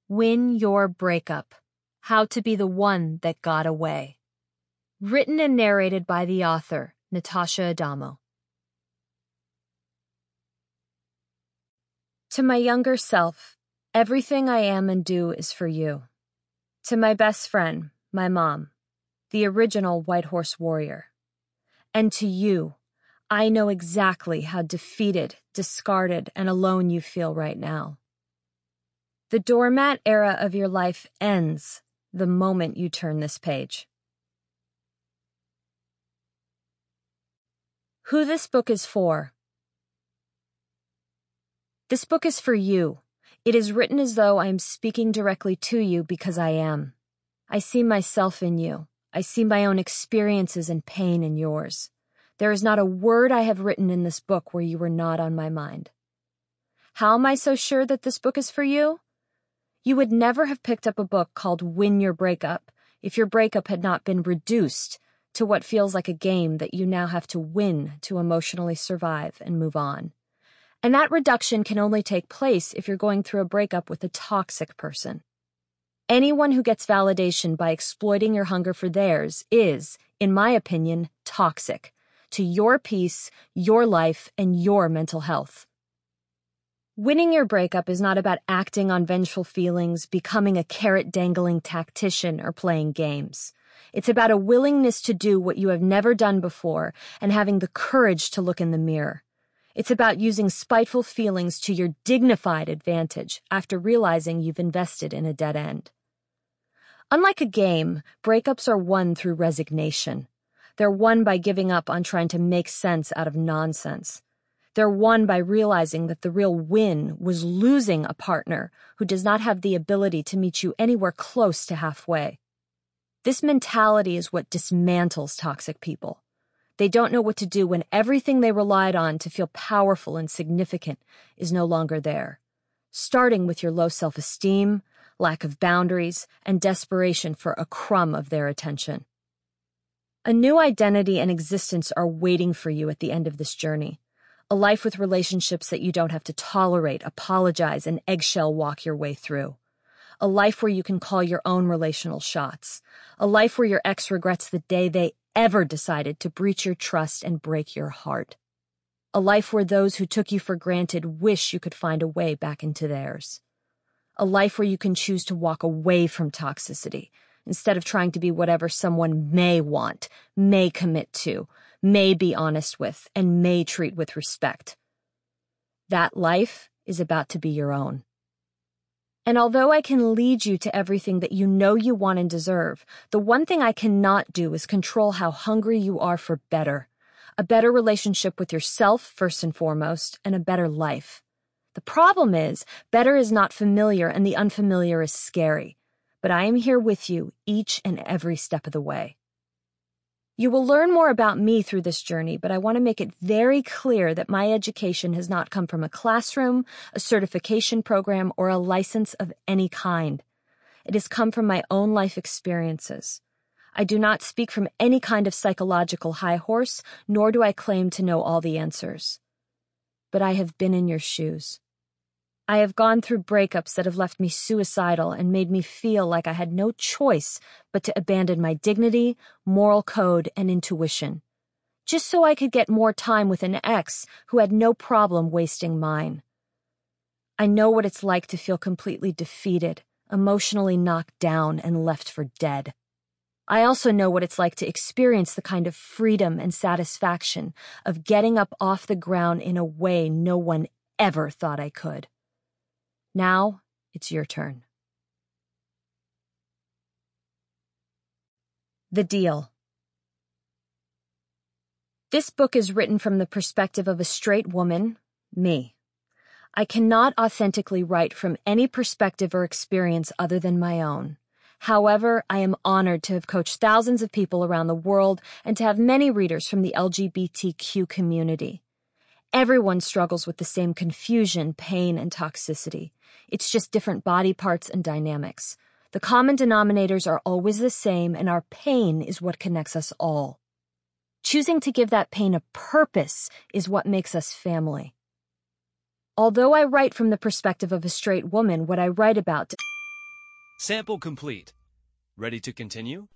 Win Your Breakup: How to Be the One That Got Away. Written and narrated by the author, Natasha Adamo. To my younger self, everything I am and do is for you. To my best friend, my mom, the original White Horse Warrior. And to you, I know exactly how defeated, discarded, and alone you feel right now. The doormat era of your life ends the moment you turn this page. Who this book is for. This book is for you. It is written as though I am speaking directly to you because I am. I see myself in you. I see my own experiences and pain in yours. There is not a word I have written in this book where you were not on my mind. How am I so sure that this book is for you? You would never have picked up a book called Win Your Breakup if your breakup had not been reduced to what feels like a game that you now have to win to emotionally survive and move on. And that reduction can only take place if you're going through a breakup with a toxic person. Anyone who gets validation by exploiting your hunger for theirs is, in my opinion, toxic to your peace, your life, and your mental health. Winning your breakup is not about acting on vengeful feelings, becoming a carrot-dangling tactician, or playing games. It's about a willingness to do what you have never done before and having the courage to look in the mirror. It's about using spiteful feelings to your dignified advantage after realizing you've invested in a dead end. Unlike a game, breakups are won through resignation. They're won by giving up on trying to make sense out of nonsense. They're won by realizing that the real win was losing a partner who does not have the ability to meet you anywhere close to halfway. This mentality is what dismantles toxic people. They don't know what to do when everything they relied on to feel powerful and significant is no longer there. Starting with your low self-esteem, lack of boundaries, and desperation for a crumb of their attention. A new identity and existence are waiting for you at the end of this journey. A life with relationships that you don't have to tolerate, apologize, and eggshell walk your way through. A life where you can call your own relational shots. A life where your ex regrets the day they ever decided to breach your trust and break your heart. A life where those who took you for granted wish you could find a way back into theirs. A life where you can choose to walk away from toxicity instead of trying to be whatever someone may want, may commit to, may be honest with, and may treat with respect. That life is about to be your own. And although I can lead you to everything that you know you want and deserve, the one thing I cannot do is control how hungry you are for better. A better relationship with yourself, first and foremost, and a better life. The problem is, better is not familiar and the unfamiliar is scary. But I am here with you each and every step of the way. You will learn more about me through this journey, but I want to make it very clear that my education has not come from a classroom, a certification program, or a license of any kind. It has come from my own life experiences. I do not speak from any kind of psychological high horse, nor do I claim to know all the answers. But I have been in your shoes. I have gone through breakups that have left me suicidal and made me feel like I had no choice but to abandon my dignity, moral code, and intuition, just so I could get more time with an ex who had no problem wasting mine. I know what it's like to feel completely defeated, emotionally knocked down, and left for dead. I also know what it's like to experience the kind of freedom and satisfaction of getting up off the ground in a way no one ever thought I could. Now, it's your turn. The Deal. This book is written from the perspective of a straight woman, me. I cannot authentically write from any perspective or experience other than my own. However, I am honored to have coached thousands of people around the world and to have many readers from the LGBTQ community. Everyone struggles with the same confusion, pain, and toxicity. It's just different body parts and dynamics. The common denominators are always the same, and our pain is what connects us all. Choosing to give that pain a purpose is what makes us family. Although I write from the perspective of a straight woman, what I write about Sample complete. Ready to continue?